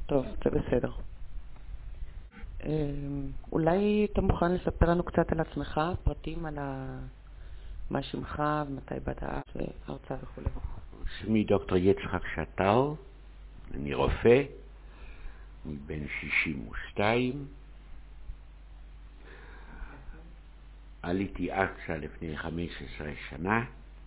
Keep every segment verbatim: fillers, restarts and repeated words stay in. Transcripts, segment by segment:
טוב, זה בסדר. אולי אתה מוכן לספר לנו קצת על עצמך, פרטים על ה... מה שמך ומתי באת והרצאה וכו'. שמי דוקטור יצחק שטל, אני רופא, אני בן שישים ושתיים. עליתי ארצה לפני חמש עשרה שנה.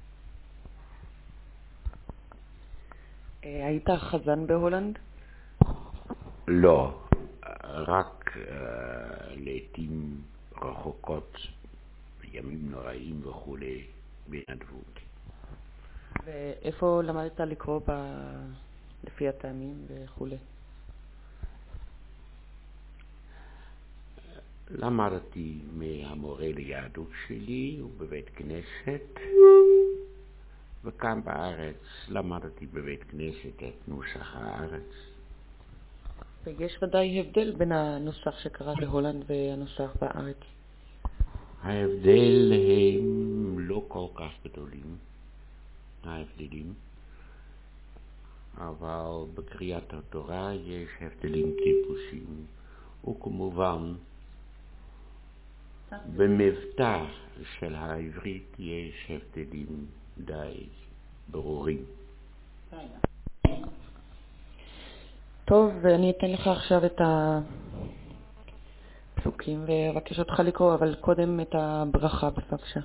היית חזן בהולנד? לא, רק uh, לעתים רחוקות, ימים נוראים וכו' בהתנדבות. ואיפה למדת לקרוא ב... לפי הטעמים וכו'? למדתי מהמורה ליהדות שלי ובבית כנסת, וכאן בארץ למדתי בבית כנסת את נוסח הארץ. ויש ודאי הבדל בין הנוסח שקרא בהולנד והנוסח בארץ. ההבדל הם לא כל כך גדולים, ההבדלים, אבל בקריאת התורה יש הבדלים טיפוסיים, וכמובן במבטא של העברית יש הבדלים די ברורים. טוב, ואני אתן לך עכשיו את הפסוקים ואבקש אותך לקרוא, אבל קודם את הברכה בבקשה.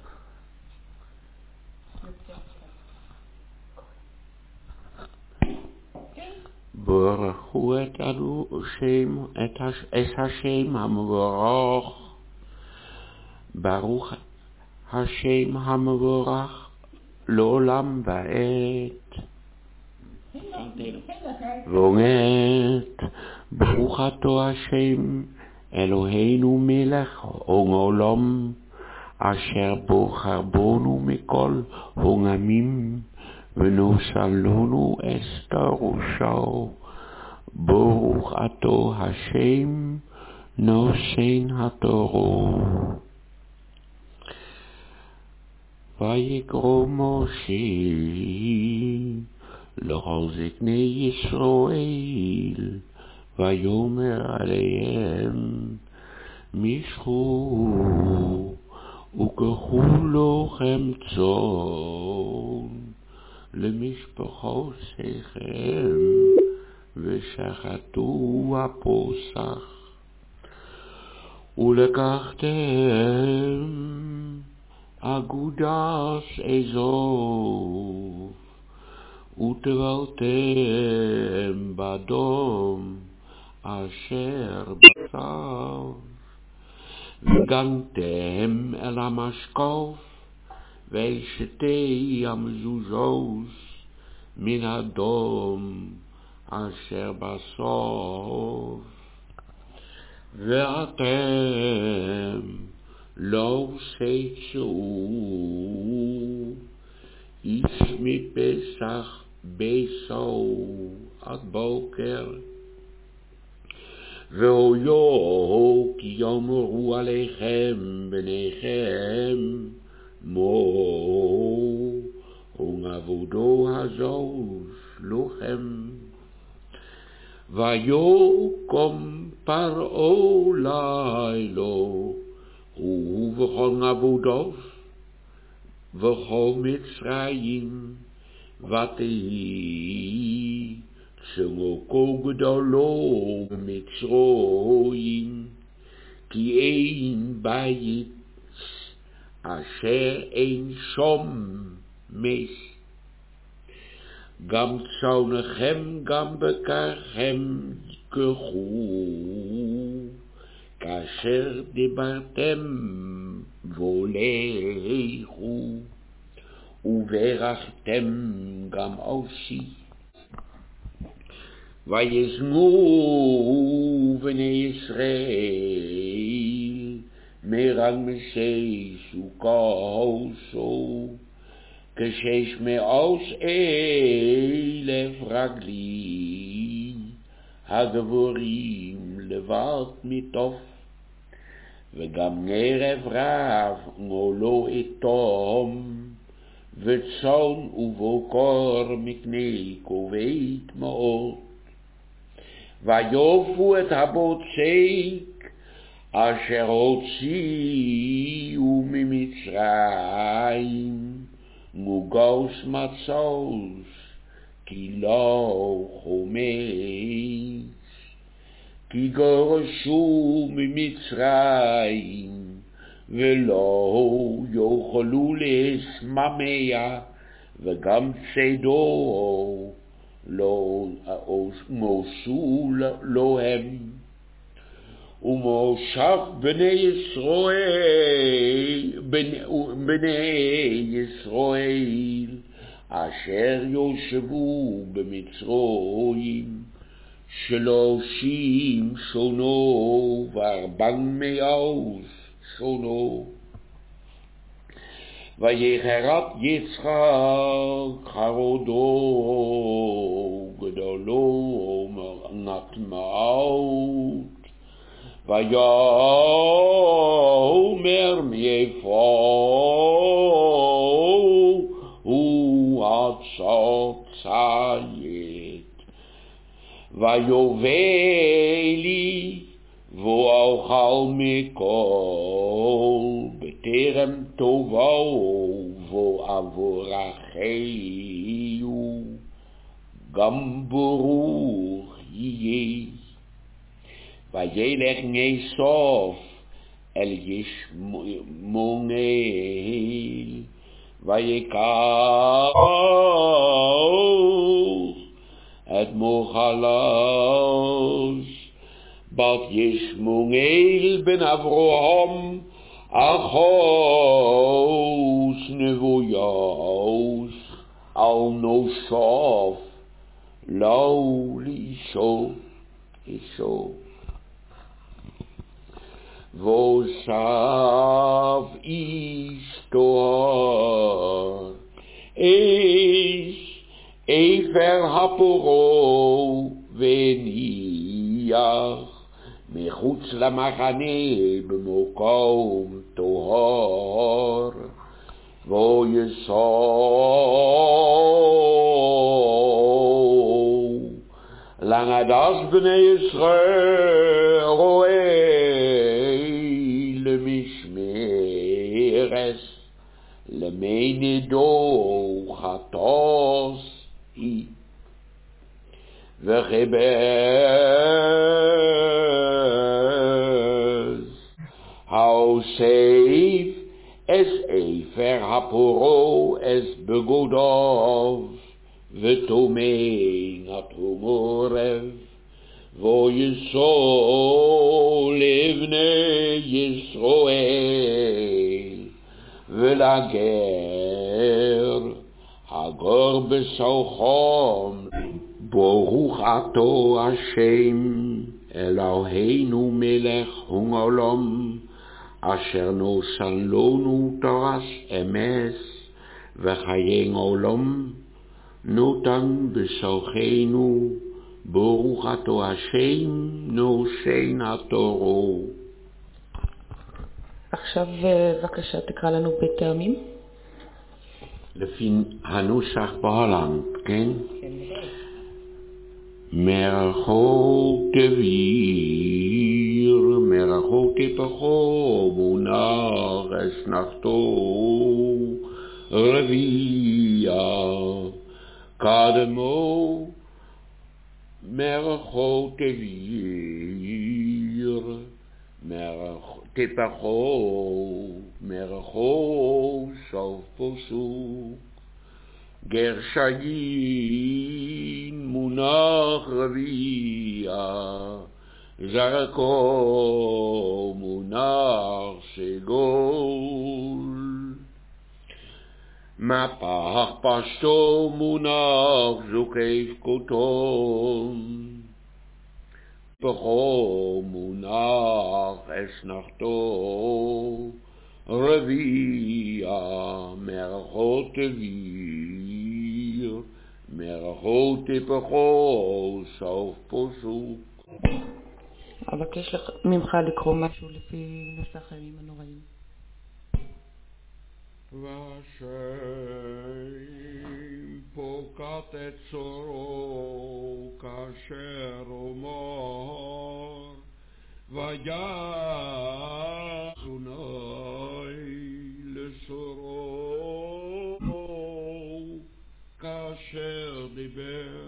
ברכו את אנו שם, את השם המבורך, ברוך השם המבורך לעולם ועד. ואומרת, ברוך אתה השם אלוהינו מלך העולם, אשר בוחר בנו מכל העמים ונושא לנו את ראשו. ברוך אתה השם נושן התורה. ויקרא משה לכל זקני ישראל, ויאמר עליהם, משכו וקחו לכם צאן למשפחותיכם, ושחטו הפסח, ולקחתם אגודס אזוב, וטבלתם באדום אשר בצו, וגנתם אל המשקוף ואל שתי המזוזות מן אדום אשר בסוף, ואתם לא תצאו איש מפסח ביתו עד בוקר, והיו כי יאמרו עליכם בניכם, מו עבודו הזאת לכם. ויקום פרעה לילה ובכל עבודו וכל מצרים, ותהי צעקה גדולה במצרים, כי אין בית אשר אין שום מס. גם צאנכם גם בקרכם יקחו, כאשר דיברתם והולכו, וברכתם גם עושי. וישנו בני ישראל מרמסי סוכות, כשש מאות אלף רגלי הגבורים לבד מטוב, וגם נרב רב נולו איתם, וצאן ובקר מקנה כבד מאוד. ויופו את הבוצק אשר הוציאו ממצרים, מוגוס מצוס כי לא חומץ, כי גורשו ממצרים ולא יוכלו להסממע, וגם צידו לא מוסו להם. ומושב בני ישראל, בני ישראל אשר יושבו במצרים שלושים שונו וארבע מאות שונו. ויחרת יצחק חרדו גדולו נטמעות, ויאמר מאיפה הוא הצוצית, ויובלי ואוכל מכל, בטרם תבואו ואברכהו, גם ברוך יהיה. וילך נסוף אל ישמעאל, ויקח את מוחלש בת ישמעאל בן אברהם, אחוס נבויוס על נוסף לא לאישו אישו. וסב איש טוהר איש עבר הפורו וניח מחוץ למחנה במקום טוהר, ויסעו לנדס בני ישראל למשמרת למי נדו חטוס אי, וחיבז האוסף אס אפר הפורו אס בגודיו, ותומן התומורב, ויסעו לבני ישראל ולגר הגור בסוכם. ברוך אתה השם אלוהינו מלך העולם, אשר נתן לנו תורת אמת וחיי עולם נתן בסוכנו. ברוך אתה השם נושן התורה. עכשיו בבקשה תקרא לנו בטעמים. לפי הנוסח בהלן, כן? מרחוק תביר, מרחוק תפחו, מונח אסנחתו רביע קדמו. מרחוק תביר, מרחוק תפחו, מרחוק סוף פסוק. גרשיים מונח רביע, זרקו מונח סגול. מפח פשטו מונח זוקף קוטון. פחו מונח אסנחתו רביע, מרחוק תביר, מרחוק תפחו סוף פסוק. אבקש ממך לקרוא משהו לפי נוסח הימים הנוראים. והשם פוקת את צורו כאשר אומר ויעש אדוני לצורו כאשר דיבר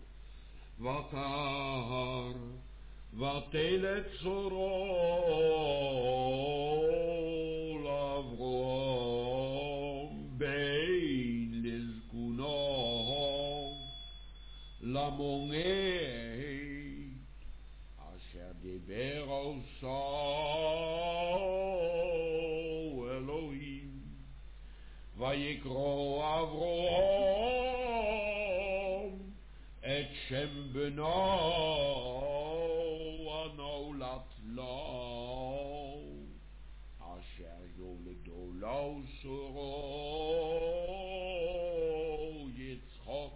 ותהר ותל את צורו לאברהם בין לזקונו למונה אשר דיבר עושו אלוהים ויקרא אברהם את שם בנו הנולד לו אשר יולדו לו שרו יצחק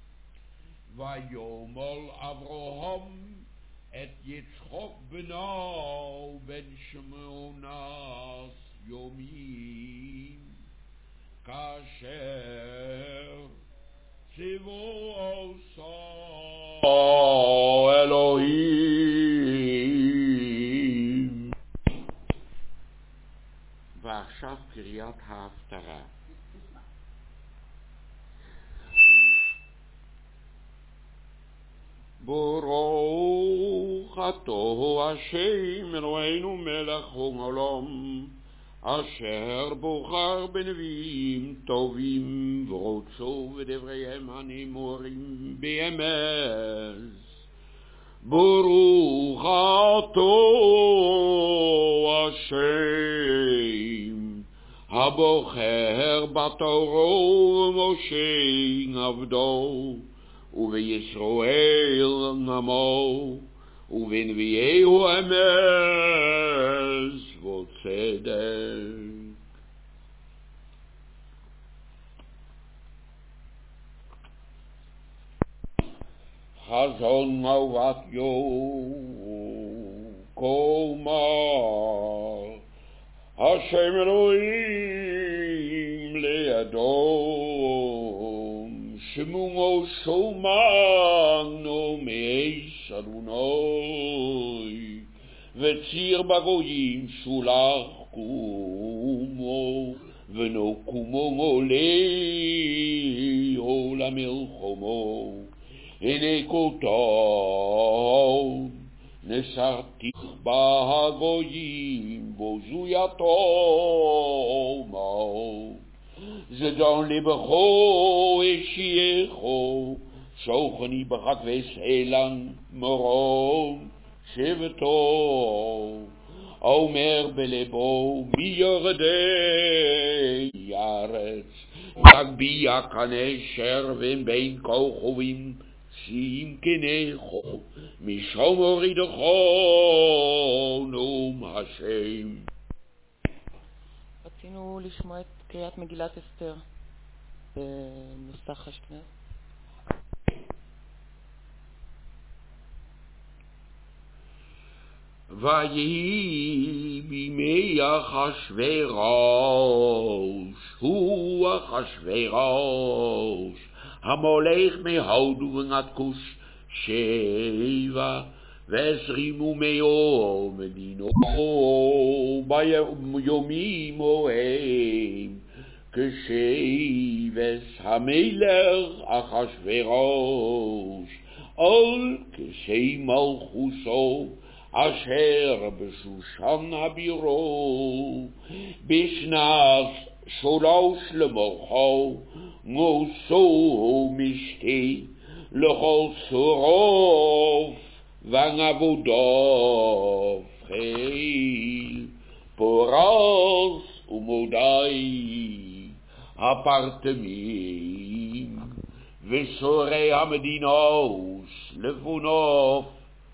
ויאמר אברהם את יצחק בנו בן שמונה ימים כאשר ציוו עושו אלוהים. ועכשיו קריאת ההפטרה. ברוך אתה השם אלוהינו מלך העולם אשר בוחר בנביאים טובים ורוצו ודבריהם הנאמרים באמת. ברוך אתה השם הבוחר בתורה ומשה עבדו ובישראל עמו ובנביאהו אמס וצדק. חזון עובדיה קומר השם אלוהים לידום שמומו שומענו מאש אדוני וציר בגויים שולח קומו ונוקומו עולה למלחמו הנה כותב נסרתיך בהגויים בוזויתו מהו זדון לבכו השייכו שוכני בחכבי סלן מרום שבתו אומר בלבו מי ירדי ארץ מגביה כנשר ובין כוכבים שים כנכו משום הורידכו נאום השם. רצינו לשמוע את קריאת מגילת אסתר בנוסח אשכנז. ויהי בימי אחשוורוש הוא אחשוורוש המולך מהודו ועד כוש שבע ועשרים ומאו מדינו ביומים ההם כשבס המלך אחשוורוש על כשי מלכוסו אשר בשושן הבירו בשנת שלוש למלכו נוסו משתי לכל צורוף ונעבודו חיל פורס ומודי הפרטמים ושורי המדינוס לפונוף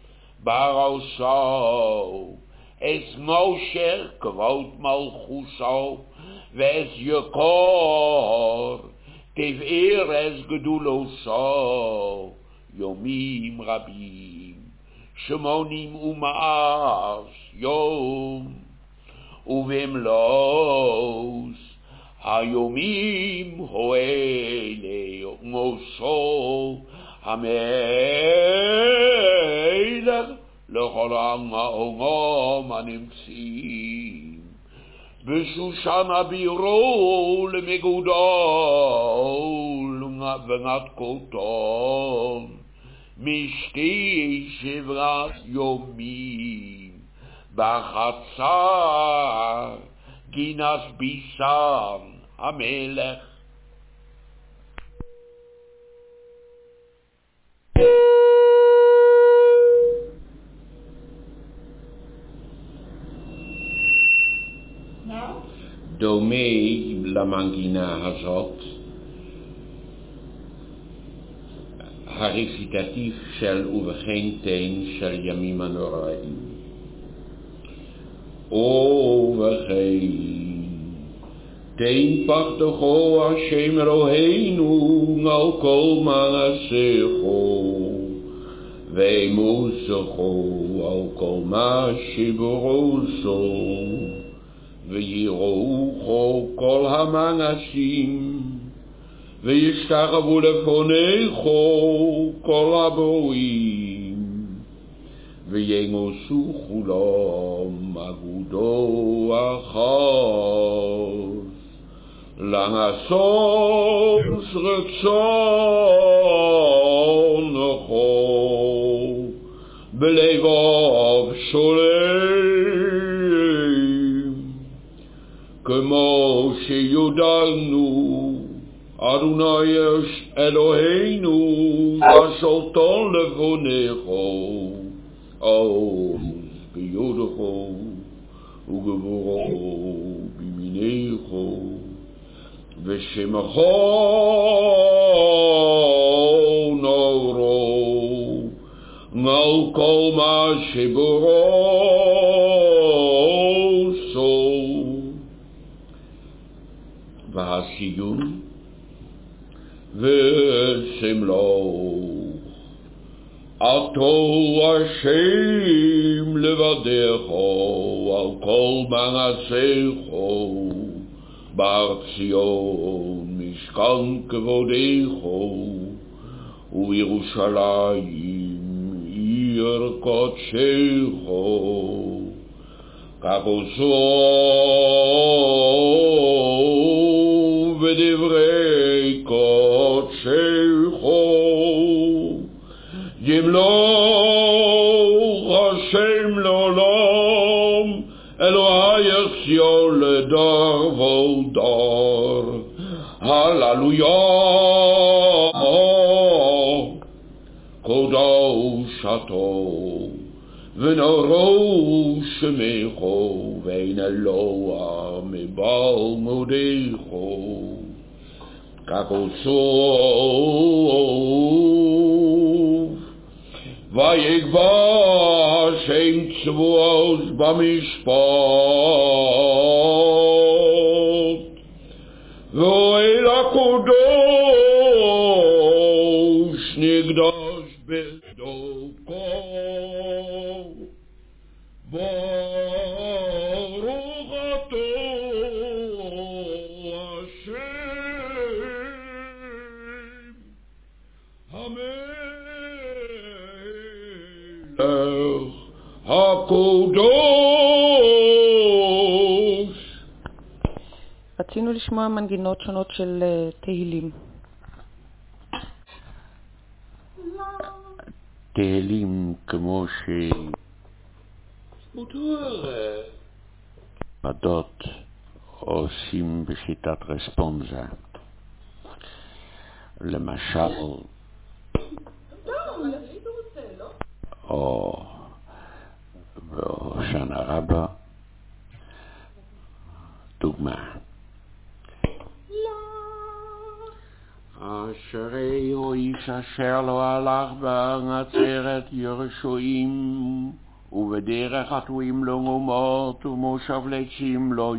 בראשו אס מושר כבוד מלכוסו ואס יקור תבעיר אס גדולוסו יומים רבים שמונים ומאס יום ובמלוס היומים הואלה מוסו המלך לכל העם הנמצאים בשושן הבירו למגודל ונתקותם משתי שברת יומים בחצר גינס ביסן המלך. דומה למנגינה הזאת הרציטטיב של ובכן תן של ימים הנוראים. ובכן תן פחדכו השם אלוהינו על כל מעשיכו ואמוסכו על כל מה שברוסו ויראוכו כל המאנשים וישתחוו לפניכו כל הברואים וימוסו כולם אגודו אחת לעשות רצונכו בלבב שלם כמו שיודענו אדוני אלוהינו השלטון לפניכו עוז ביודכו וגבורו בימינכו ושמכו נורו על כל מה שברוסו. והסיום וסמלו עתו השם לבדך על כל מעשיך בהר ציון משכן כבודך ובירושלים עיר קודשך כך עשו בדברי קודשך ימלוך השם לעולם אלוהיך ציון לדור ודור. הללויה קדוש אתה ונורא שמך ואין אלוה מבעל מודיך כך עשו ויקבע השם צבאות במשפט ואוהל הקדוש נקדש בדרכו. ברוך אתה השם המלך הקדוש. רצינו לשמוע מנגינות שונות של תהילים. תהילים כמו ש... פדות עושים בשיטת רספונזה. למשל, או בשנה רבה, דוגמה. אשרי הוא איש אשר לא הלך בנצרת ירשועים ובדרך חטואים לא מומות ומושב לצים לא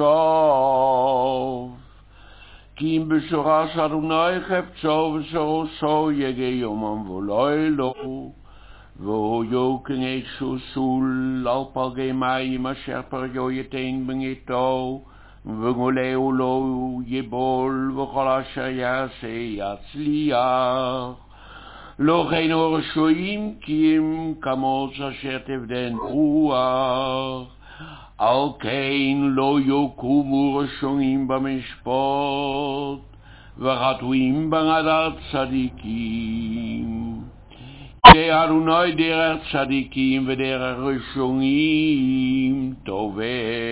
יושב כי אם בשורה שאדוני חפצו ושורשו יגע יומם ולילה והוא יוקנש סול על פלגי מים אשר פרגו יתן בניתו וגולהו לא יבול, וכל אשר יעשה יצליח. לא כן הרשעים כי הם כמוץ אשר תבדן רוח. על כן לא יקומו רשעים במשפט, וחטאים בעדת צדיקים. כי אדוני דרך צדיקים ודרך רשעים טובעת.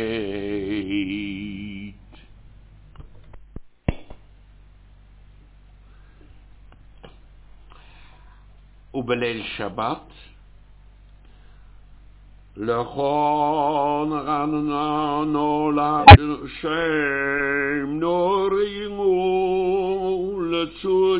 ובליל שבת לכון רננו לשם נורימו לצור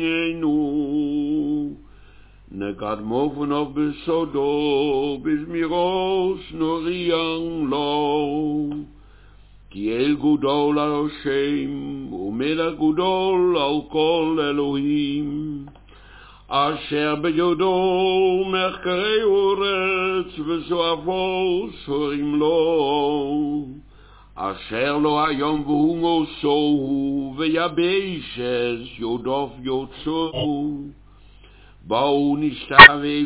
ישננו נקדמו פניו בסודו בזמירוס נוריין לו כי אל גדול על השם ומלך גדול על כל אלוהים אשר ביודו מחקרי אורץ וסועפו סורים לו אשר לו היום והוא מוסו ויבשס יודוף יוצאו באו נשתווה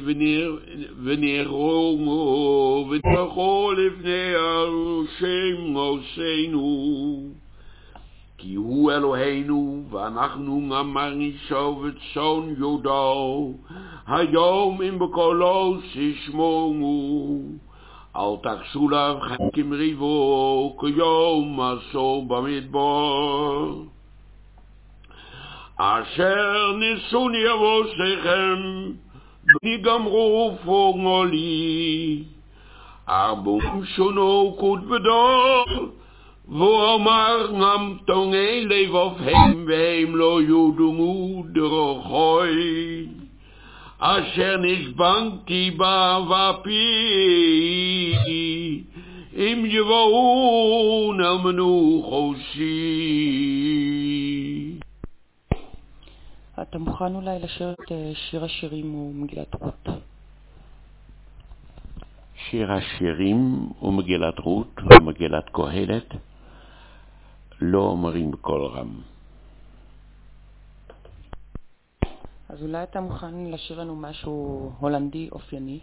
ונרומו ונברכו לפני השם עושנו כי הוא אלוהינו ואנחנו ממרישו וצאן יודו היום אם בקולו תשמעו אל תקשו לו חכים ריבו כיום עשו במדבר אשר ניסוני אבותיכם ונגמרו פוגמולי ארבעים שונו קוד בדור ואומר גם תונגי לבבהם והם לא יודמו דרכי אשר נשבנתי באבי אם יבואו נאמנו חושי. אתה מוכן אולי לשיר את שיר השירים ומגילת רות? שיר השירים ומגילת רות ומגילת קהלת לא אומרים בקול רם. אז אולי אתה מוכן לשיר לנו משהו הולנדי אופייני?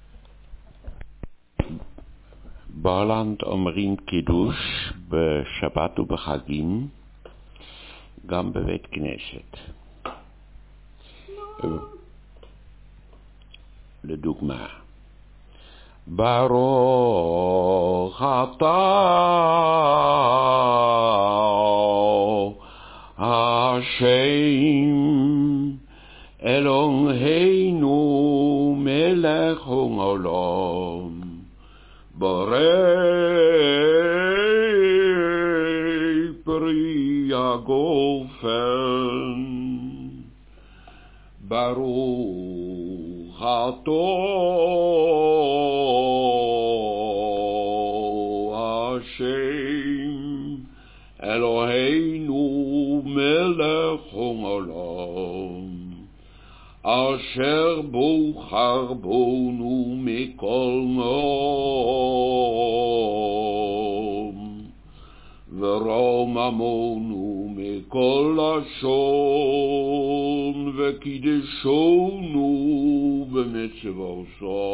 בהולנד אומרים קידוש בשבת ובחגים, גם בבית כנסת. לדוגמה, ברוך אתה השם אלוהינו מלך העולם בורא פרי הגופן ברוך אתה השם אלוהינו מלך העולם אשר בוחר בנו מכל נום ורוממנו מכל לשון וקידשנו במצוותיו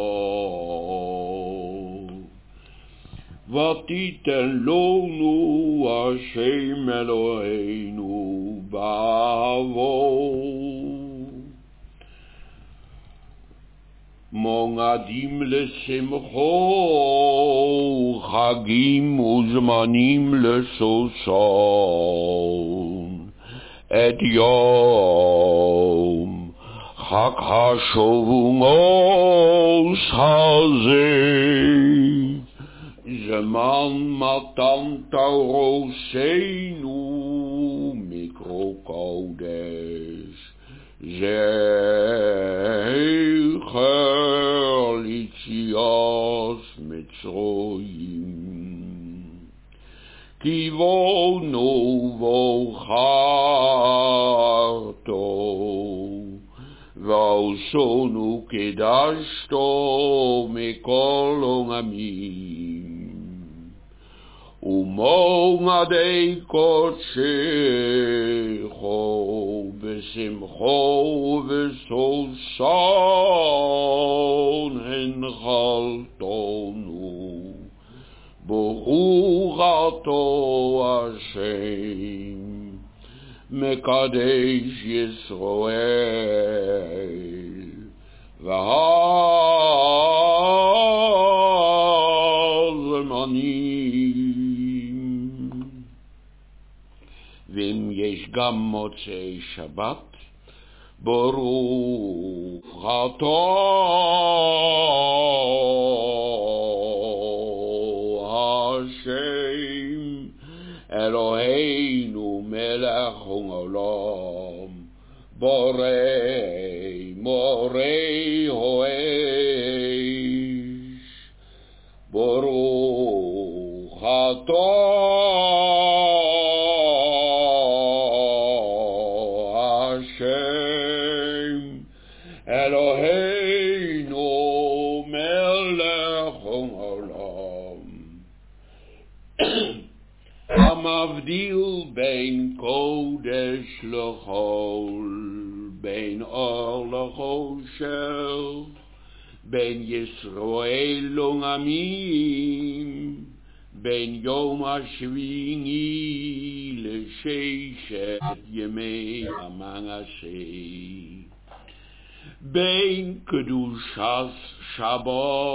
ותיתן לנו השם אלוהינו באהבו מועדים לשמחו חגים וזמנים לששון את יום חג השבועות הזה זמן מתן תורתנו מקרא קודש זכר ליציאת מצרים כי בנו ובחרתו ועשונו קדשתו מכל העמים ומועדי קודשךו בשמחו ובששון הנחלתנו. ברוך אתה השם מקדש ישראל והזמנים. ואם יש גם מוצאי שבת, ברוך אתה השם אלוהינו מלך העולם, בורא מורי האש. ברוך אתה השם אלוהינו מלך העולם. המבדיל בין קודש לחול, בין אור לחושך, בין ישראל לעמים, בין יום השביעי לששת ימי המעשה, בין קדושת שבת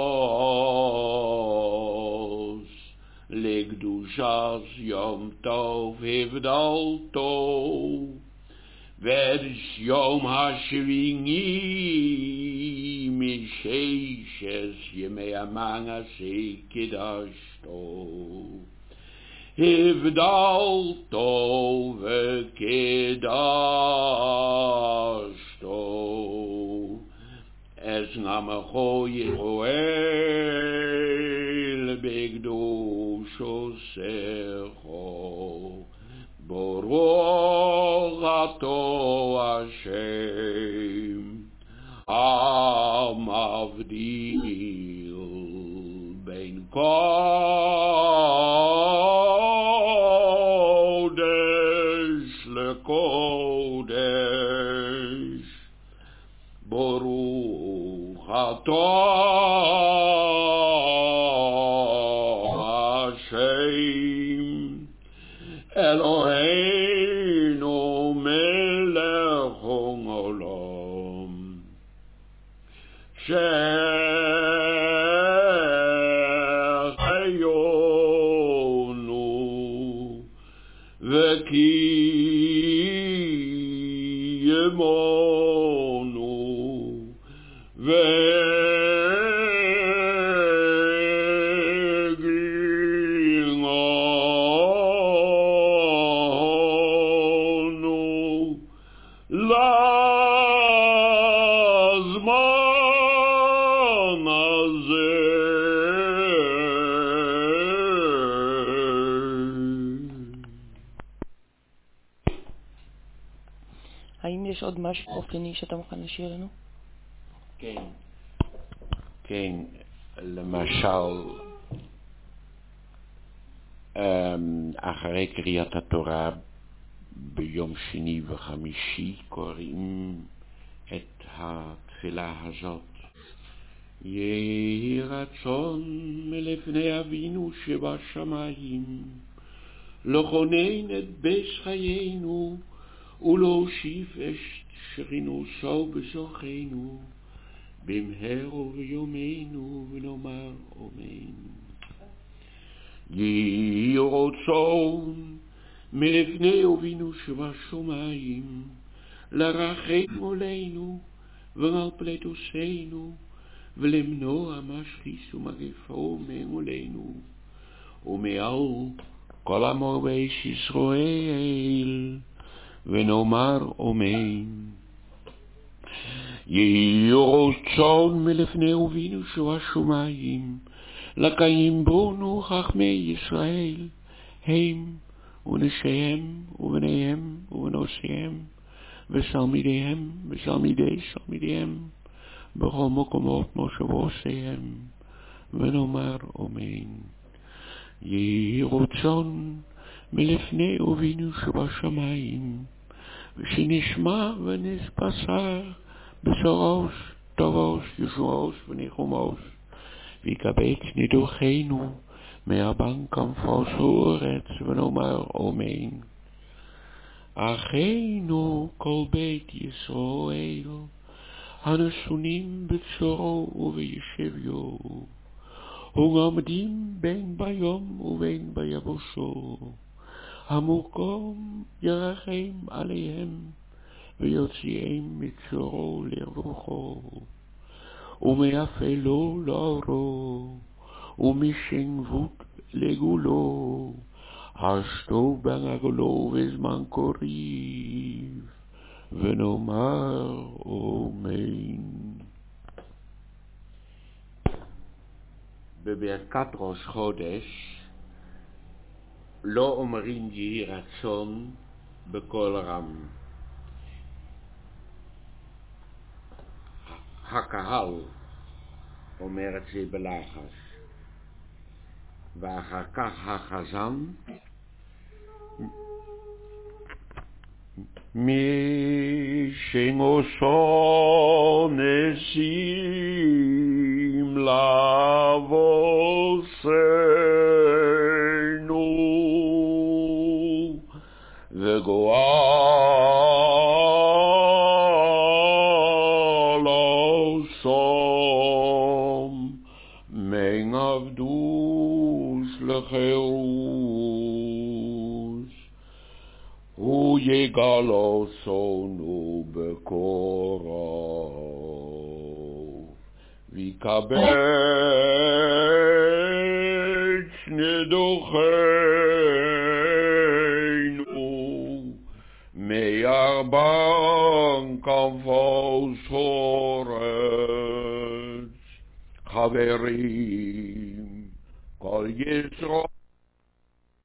לקדושת יום טוב הבדלתו, ואת יום השביעי מששת ימי המעשה קידשתו. הבדלתו וקידשתו את נמך ישראל בקדושתך. ברוך אתה השם המבדיל בין קודש לקודש. ברוך אתה השם אלוהינו מלך העולם, שהחיינו וקיימנו וגילנו לזמן הזה. האם יש עוד משהו אופייני שאתה מוכן לשיר לנו? כן. כן, למשל, אחרי קריאת התורה ביום שני וחמישי קוראים את התפילה הזאת. יהי רצון מלפני אבינו שבשמיים לכונן את בית חיינו ולהושיב את שכינותו בתוכנו במהרה ובימינו, ונאמר אמן. יהי רצון מלפני אבינו שבשמיים לרחם עלינו ועל פליטותינו ולמנוע משחיתות ומגפה מעלינו ומעל כל עמו בית ישראל, ונאמר אמן. יהי רצון מלפני אבינו שבשמיים לקיים בנו חכמי ישראל, הם ונשיהם ובניהם ובנותיהם ותלמידיהם ותלמידי תלמידיהם בכל מקומות מושבותיהם, ונאמר אמן. יהי רצון מלפני אבינו שבשמיים, ושנשמע ונספסר בשרוש, טובוש, ישועות וניחומות, ויקבץ נידוחנו מהבנק כנפוס אורץ, ונאמר אמן. אחינו כל בית ישראל, הנשונים בצורו ובישביו, ונעמדים בין ביום ובין ביבשו, המקום ירחם עליהם, ויוציאם מצורו לרוחו, ומאפלו לאורו, ומשנבות לגולו, אשתו בנגלו בזמן קריב, ונאמר אמן. בברכת ראש חודש לא אומרים יהי רצון בקול רם. הקהל אומר את זה בלחש, ואחר כך החזן מי שנושא נסים לבושנו וגואל עושם מן עבדוש לחירוש, הוא יגאל אותנו בקרוב, ויקבץ נידוחנו מארבע כנפות אורץ. חברים, כל ישראל